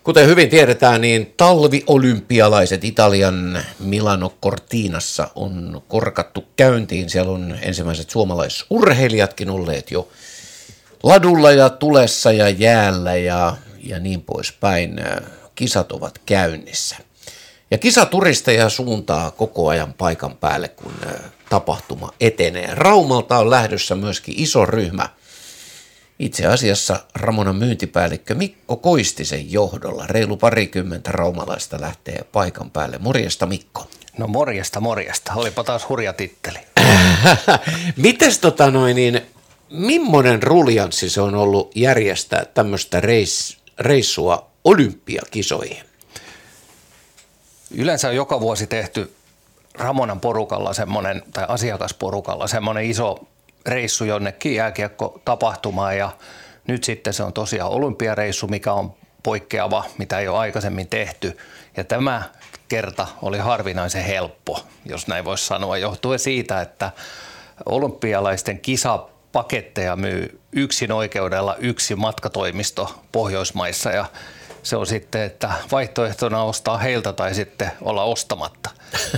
Kuten hyvin tiedetään, niin talviolympialaiset Italian Milano Cortinassa on korkattu käyntiin. Siellä on ensimmäiset suomalaisurheilijatkin olleet jo ladulla ja tulessa ja jäällä ja niin poispäin. Kisat ovat käynnissä. Ja kisaturisteja suuntaa koko ajan paikan päälle, kun tapahtuma etenee. Raumalta on lähdössä myöskin iso ryhmä. Itse asiassa Ramonan myyntipäällikkö Mikko Koistisen johdolla reilu parikymmentä raumalaista lähtee paikan päälle. Morjesta Mikko. No morjesta. Olipa taas hurja titteli. Mites millainen ruljanssi se on ollut järjestää tämmöistä reissua olympiakisoihin? Yleensä on joka vuosi tehty Ramonan porukalla semmoinen, tai asiakasporukalla semmoinen iso reissu jonnekin jääkiekkotapahtumaan, ja nyt sitten se on tosiaan olympiareissu, mikä on poikkeava, mitä ei ole aikaisemmin tehty. Ja tämä kerta oli harvinaisen helppo, jos näin voisi sanoa, johtuen siitä, että olympialaisten kisapaketteja myy yksin oikeudella yksi matkatoimisto Pohjoismaissa, ja se on sitten, että vaihtoehtona ostaa heiltä tai sitten olla ostamatta.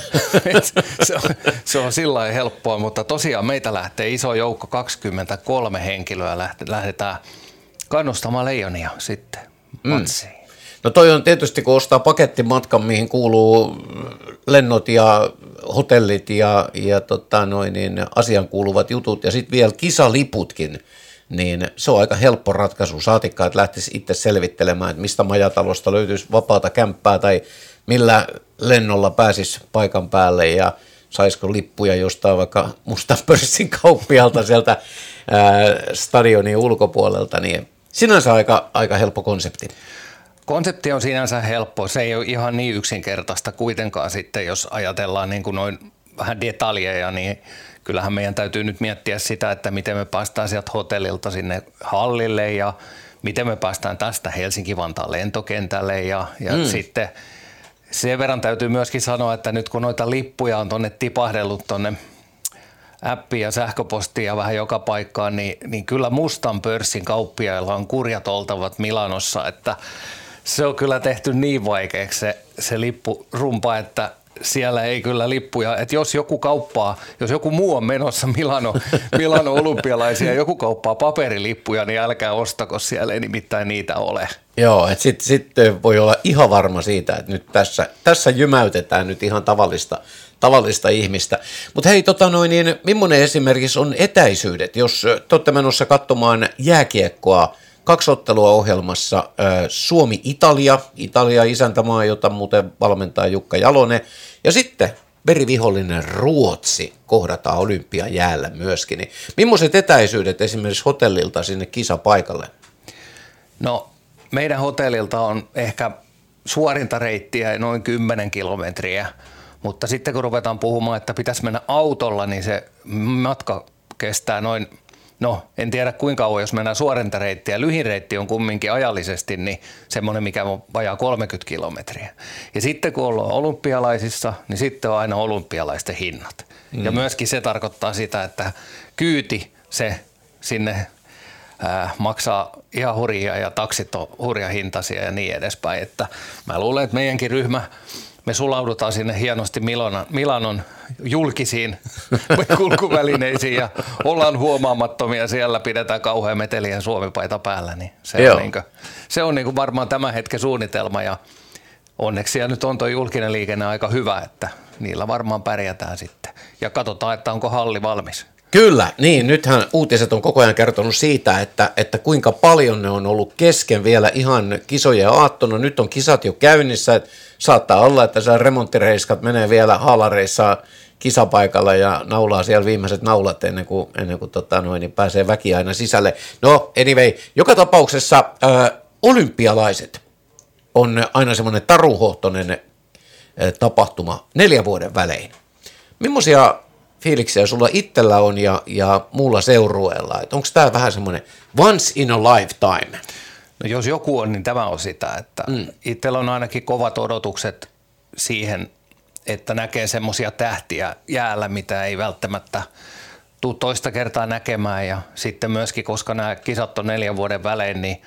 se on sillä lailla helppoa, mutta tosiaan meitä lähtee iso joukko, 23 henkilöä lähdetään kannustamaan Leijonia sitten matsiin. No toi on tietysti, kun ostaa pakettimatkan, mihin kuuluu lennot ja hotellit ja asian kuuluvat jutut ja sitten vielä kisaliputkin, niin se on aika helppo ratkaisu. Saatikka, että lähtisi itse selvittelemään, että mistä majatalosta löytyisi vapaata kämppää tai millä lennolla pääsisi paikan päälle ja saisiko lippuja jostain vaikka Mustan pörssin kauppialta sieltä stadionin ulkopuolelta, niin sinänsä aika helppo konsepti. Konsepti on sinänsä helppo. Se ei ole ihan niin yksinkertaista kuitenkaan sitten, jos ajatellaan niin kuin noin vähän detaljeja, niin kyllähän meidän täytyy nyt miettiä sitä, että miten me päästään sieltä hotellilta sinne hallille ja miten me päästään tästä Helsinki-Vantaan lentokentälle ja sitten sen verran täytyy myöskin sanoa, että nyt kun noita lippuja on tuonne tipahdellut tuonne appiin ja sähköpostiin ja vähän joka paikkaan, niin kyllä Mustan pörssin kauppiailla on kurjat oltavat Milanossa, että se on kyllä tehty niin vaikeaksi se lippurumpa, että siellä ei kyllä lippuja, että jos joku muu on menossa Milano olympialaisia ja joku kauppaa paperilippuja, niin älkää ostako, siellä ei nimittäin niitä ole. Joo, että sitten voi olla ihan varma siitä, että nyt tässä jymäytetään nyt ihan tavallista ihmistä. Mutta hei, millainen esimerkiksi on etäisyydet, jos te olette menossa katsomaan jääkiekkoa, 2 ottelua ohjelmassa, Suomi-Italia isäntämaa, jota muuten valmentaa Jukka Jalonen, ja sitten verivihollinen Ruotsi kohdataan olympiajäällä myöskin. Niin millaiset etäisyydet esimerkiksi hotellilta sinne kisapaikalle? No meidän hotellilta on ehkä suorinta reittiä noin 10 kilometriä, mutta sitten kun ruvetaan puhumaan, että pitäisi mennä autolla, niin se matka kestää noin, en tiedä kuinka kauan, jos mennään suorinta reittiä. Lyhin reitti on kumminkin ajallisesti niin semmoinen, mikä on vajaa 30 kilometriä. Ja sitten kun ollaan olympialaisissa, niin sitten on aina olympialaisten hinnat. Ja myöskin se tarkoittaa sitä, että kyyti se sinne maksaa ihan hurjia ja taksit on hurja hintaisia ja niin edespäin. Että mä luulen, että meidänkin ryhmä, me sulaudutaan sinne hienosti Milanon julkisiin kulkuvälineisiin ja ollaan huomaamattomia. Siellä pidetään kauhean meteliä Suomi-paita päällä. Niin se on varmaan tämän hetken suunnitelma ja onneksi siellä nyt on tuo julkinen liikenne aika hyvä, että niillä varmaan pärjätään sitten. Ja katsotaan, että onko halli valmis. Kyllä, niin nythän uutiset on koko ajan kertonut siitä, että kuinka paljon ne on ollut kesken vielä ihan kisojen aattona. Nyt on kisat jo käynnissä, että saattaa olla, että se remonttireiskat menee vielä haalareissa kisapaikalla ja naulaa siellä viimeiset naulat ennen kuin niin pääsee väki aina sisälle. No anyway, joka tapauksessa olympialaiset on aina semmoinen taruhohtoinen tapahtuma 4 vuoden välein. Millaisia fiiliksiä sulla itsellä on ja muulla seurueella? Onko tämä vähän semmoinen once in a lifetime? No jos joku on, niin tämä on sitä, että itsellä on ainakin kovat odotukset siihen, että näkee semmoisia tähtiä jäällä, mitä ei välttämättä tule toista kertaa näkemään. Ja sitten myöskin, koska nämä kisat on 4 vuoden välein, niin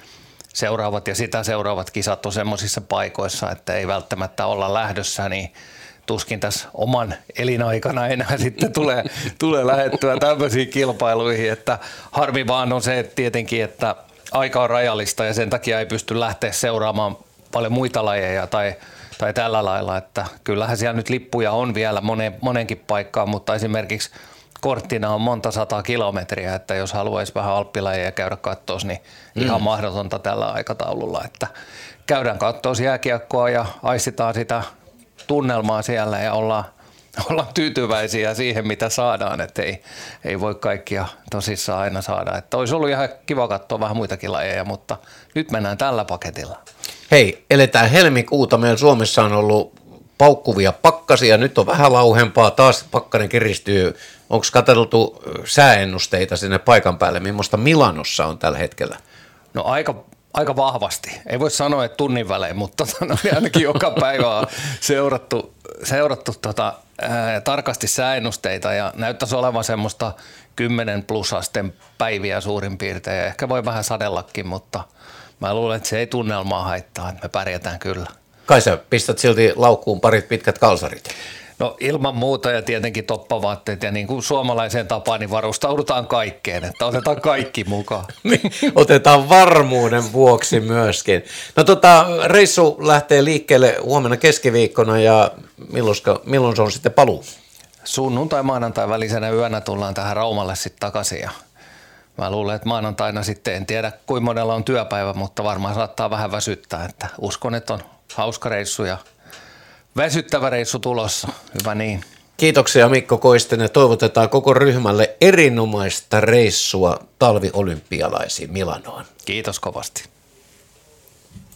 seuraavat ja sitä seuraavat kisat on semmoisissa paikoissa, että ei välttämättä olla lähdössä, niin tuskin tässä oman elinaikana enää sitten tulee lähettyä tämmöisiin kilpailuihin, että harmi vaan on se, että tietenkin, että aika on rajallista ja sen takia ei pysty lähteä seuraamaan paljon muita lajeja tai tällä lailla, että kyllähän siellä nyt lippuja on vielä monenkin paikkaan, mutta esimerkiksi korttina on monta 100 kilometriä, että jos haluaisi vähän alppilajeja käydä katsoa, niin ihan mahdotonta tällä aikataululla, että käydään katsoa jääkiekkoa ja aistitaan sitä tunnelmaa siellä ja ollaan tyytyväisiä siihen, mitä saadaan, että ei voi kaikkia tosissaan aina saada. Että olisi ollut ihan kiva katsoa vähän muitakin lajeja, mutta nyt mennään tällä paketilla. Hei, eletään helmikuuta. Meillä Suomessa on ollut paukkuvia pakkasia, nyt on vähän lauhempaa, taas pakkanen kiristyy. Onko katseltu sääennusteita sinne paikan päälle? Millaista Milanossa on tällä hetkellä? No aika vahvasti. Ei voi sanoa, että tunnin välein, mutta ainakin joka päivä on seurattu tarkasti sääennusteita ja näyttäisi olevan semmoista 10 plus asteen päiviä suurin piirtein. Ja ehkä voi vähän sadellakin, mutta mä luulen, että se ei tunnelmaa haittaa, että me pärjätään kyllä. Kai sä pistät silti laukkuun parit pitkät kalsarit? No ilman muuta ja tietenkin toppavaatteet ja niin kuin suomalaiseen tapaan niin varustaudutaan kaikkeen, että otetaan kaikki mukaan. Otetaan varmuuden vuoksi myöskin. No reissu lähtee liikkeelle huomenna keskiviikkona ja milloin se on sitten paluu? Sunnuntai maanantai välisenä yönä tullaan tähän Raumalle sitten takaisin ja mä luulen, että maanantaina sitten en tiedä kuinka monella on työpäivä, mutta varmaan saattaa vähän väsyttää, että uskon, että on hauska reissu ja väsyttävä reissu tulossa. Hyvä niin. Kiitoksia Mikko Koistinen ja toivotetaan koko ryhmälle erinomaista reissua talviolympialaisiin Milanoon. Kiitos kovasti.